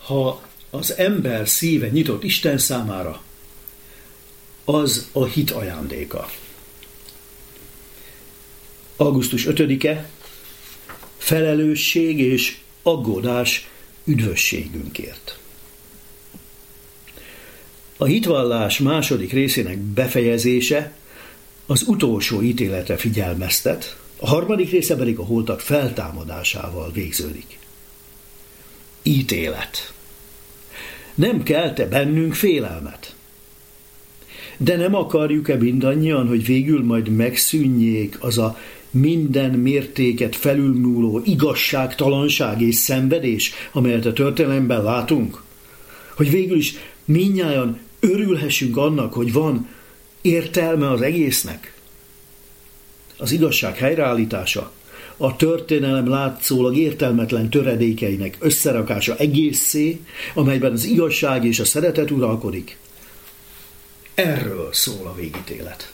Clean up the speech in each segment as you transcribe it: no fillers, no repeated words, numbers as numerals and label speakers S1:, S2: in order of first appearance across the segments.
S1: Ha az ember szíve nyitott Isten számára, az a hit ajándéka. Augusztus 5-e, felelősség és aggódás üdvösségünkért. A hitvallás második részének befejezése az utolsó ítéletre figyelmeztet, a harmadik része pedig a holtak feltámadásával végződik. Ítélet. Nem kelte bennünk félelmet. De nem akarjuk-e mindannyian, hogy végül majd megszűnjék az a minden mértéket felülmúló igazságtalanság és szenvedés, amelyet a történelemben látunk? Hogy végül is mindnyájan örülhessünk annak, hogy van értelme az egésznek? Az igazság helyreállítása, a történelem látszólag értelmetlen töredékeinek összerakása egészé, amelyben az igazság és a szeretet uralkodik. Erről szól a végítélet.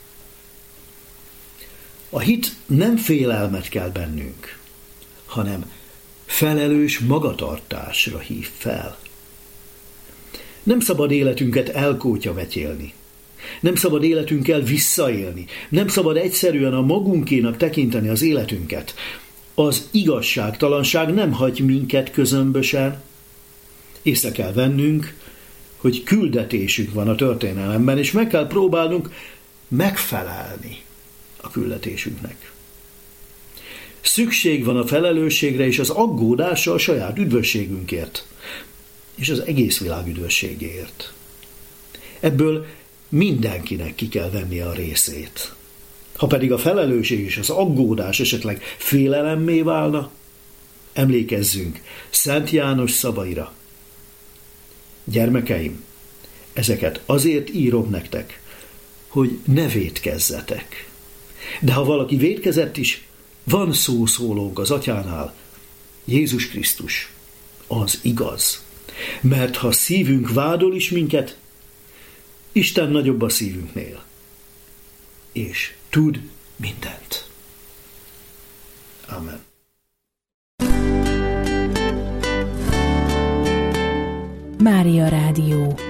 S1: A hit nem félelmet kell bennünk, hanem felelős magatartásra hív fel. Nem szabad életünket elkótyavetélni. Nem szabad életünkkel visszaélni. Nem szabad egyszerűen a magunkénak tekinteni az életünket. Az igazságtalanság nem hagy minket közömbösen. Észre kell vennünk, hogy küldetésünk van a történelemben, és meg kell próbálnunk megfelelni a küldetésünknek. Szükség van a felelősségre és az aggódásra a saját üdvösségünkért, és az egész világ üdvösségéért. Ebből mindenkinek ki kell vennie a részét. Ha pedig a felelősség és az aggódás esetleg félelemmé válna, emlékezzünk Szent János szavaira. Gyermekeim, ezeket azért írom nektek, hogy ne vétkezzetek. De ha valaki vétkezett is, van szószólónk az Atyánál, Jézus Krisztus, az igaz. Mert ha szívünk vádol is minket, Isten nagyobb a szívünknél, és tud mindent. Amen.
S2: Mária Rádió.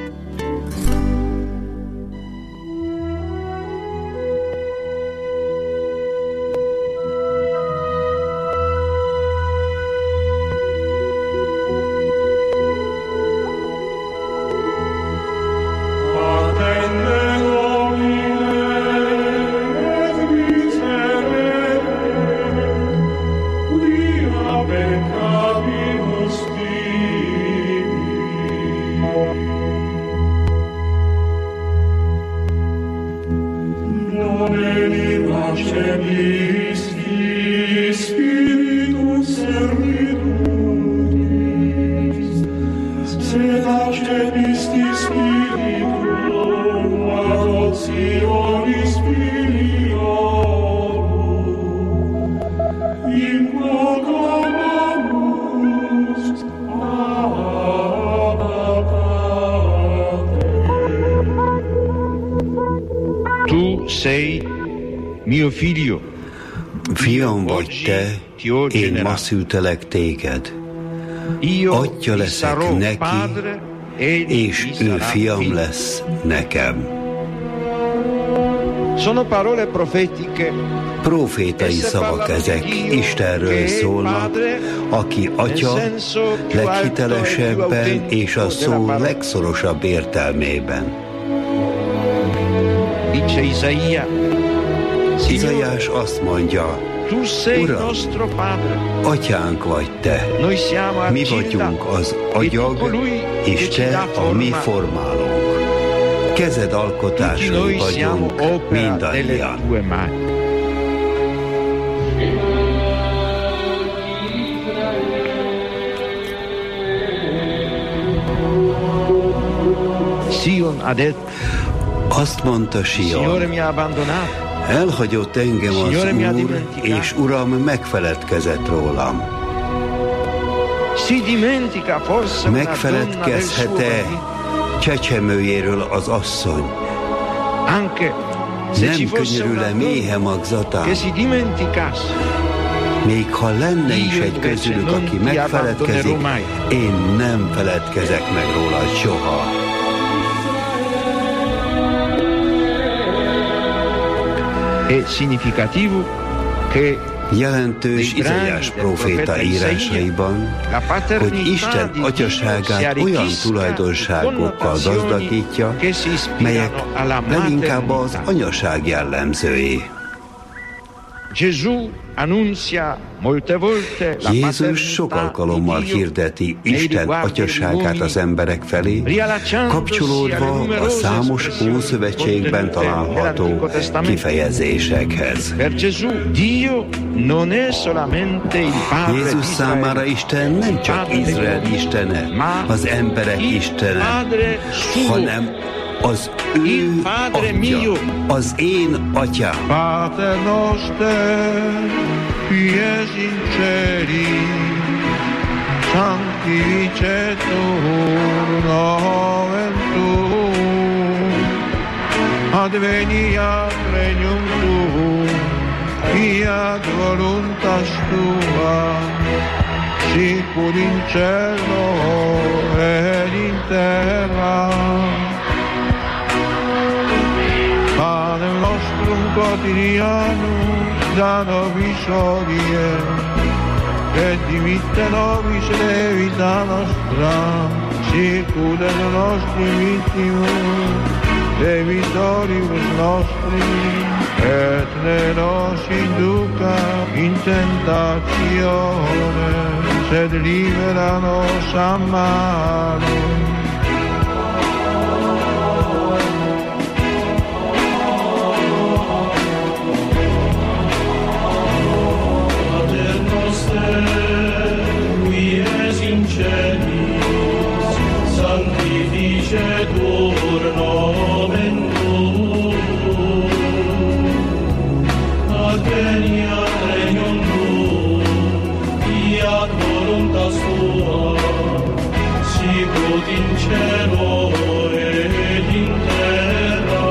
S3: Fiam vagy te, én ma szültelek téged. Atya leszek neki, és ő fiam lesz nekem. Profétai szavak ezek, Istenről szólnak, aki Atya leghitelesebben és a szó legszorosabb értelmében. Izaiás azt mondja, Uram, Atyánk vagy te, mi vagyunk az agyag, és te a mi formálónk. Kezed alkotásai vagyunk mindannyian. Azt mondta Sion, elhagyott engem az Úr, és Uram megfeledkezett rólam. Megfeledkezhet-e csecsemőjéről az asszony? Nem könyörül-e méhe magzatán? Még ha lenne is egy közülük, aki megfeledkezik, én nem feledkezek meg rólad soha. Jelentős Izaiás próféta írásaiban, hogy Isten atyaságát olyan tulajdonságokkal gazdagítja, melyek leginkább az anyaság jellemzői. Jézus sok alkalommal hirdeti Isten atyaságát az emberek felé, kapcsolódva a számos Ószövetségben található kifejezésekhez. Jézus számára Isten nem csak Izrael istene, az emberek istene, hanem az ő atya, az én atyám.
S4: Pater noster, qui es in celis, sanctificetur nomen tuum, adveniat regnum tuum, fiat voluntas tua, sicur in cielo et in terra. Panem nostrum quotidianum da nobis hodie, et dimitte nobis debita nostra, sicut et nostri vittimus debitoribus nostris, et ne nos induca in tentationem, sed libera nos a malo.
S5: Sanctificetur nomen tuum, adveniat regnum tuum, fiat voluntas tua, sicut in cielo et in terra.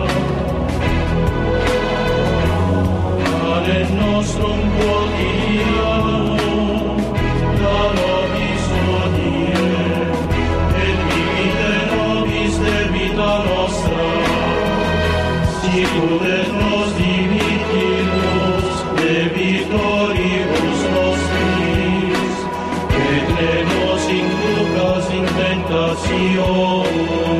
S5: Panem nostrum quotidianum da nobis hodie, debita nostra, sicut et nos dimittimus debitoribus nostris, et ne nos inducas in tentationem,